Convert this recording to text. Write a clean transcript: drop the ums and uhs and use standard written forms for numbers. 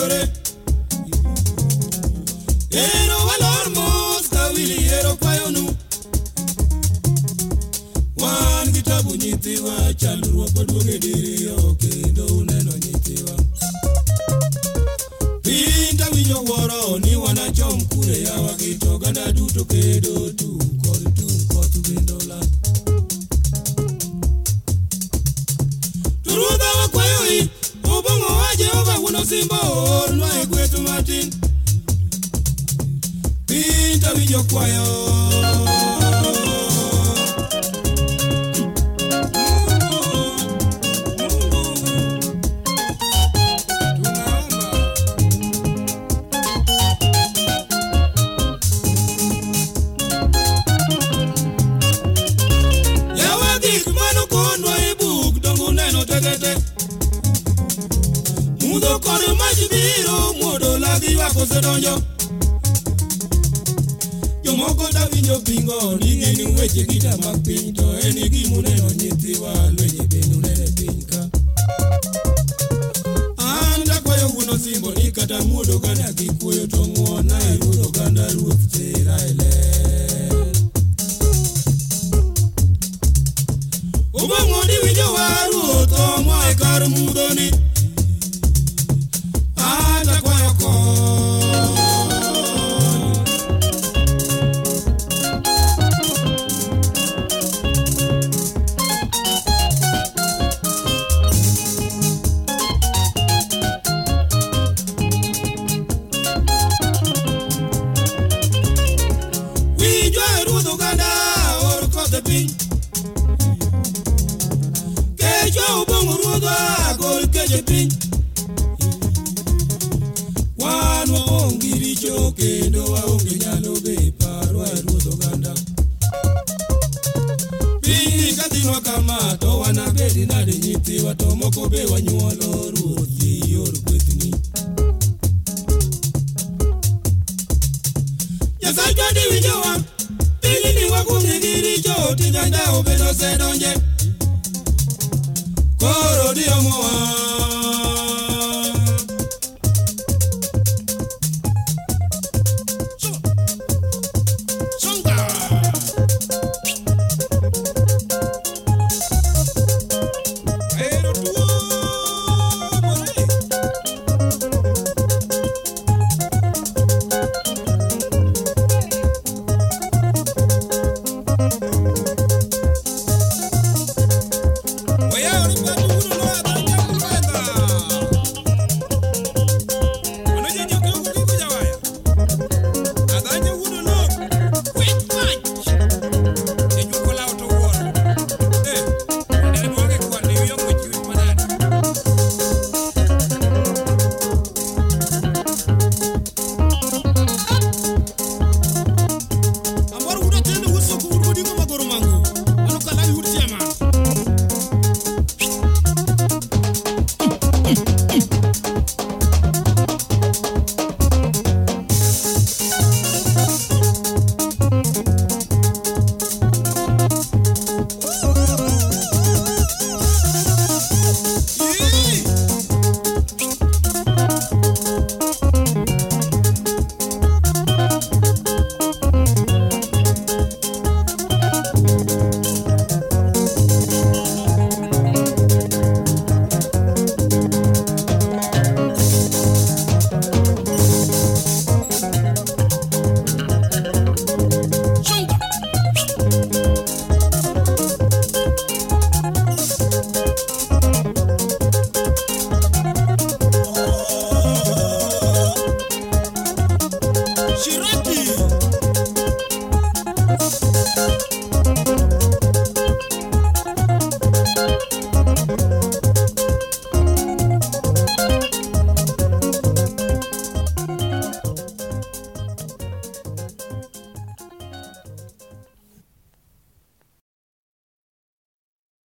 yore ero valor mos kawili ero payonu wan kitabu nyithiwa chalruok maduong' e diriyo kendo uneno nyithiwa pinta winjo wuoro ni wanachom kure yawa gito ganda duto kedo tung koth bendo la turuda wakwayoi ubongo wa Jehova wuno simba ornwa e kwetu matin pinta winjo kwayo mudo kore majibiro mudo lagi wako sedonjo jomoko da winjo bingo ning'eni weche gita mag piny to eni gimuneno nyithiwa lwenye bende unene piny ka an dakwayo wuono simbo ni kata mudo ganda gi kuoyo to ng'wona e ruodho ganda ruoth tera e ler ubang'o ni winjo wa ruoth omo e kar mudoni wan waonge richo kendo waonge nyalo be paro e ruodh oganda piny kadhinwa kama to wanabedi nade nyithiwa to moko be wanyuolo ruoth e yor kwethni Nyasaye chwadi winjowa piny ni wakunge gi richo tinganda obedo sedonje koro diomowa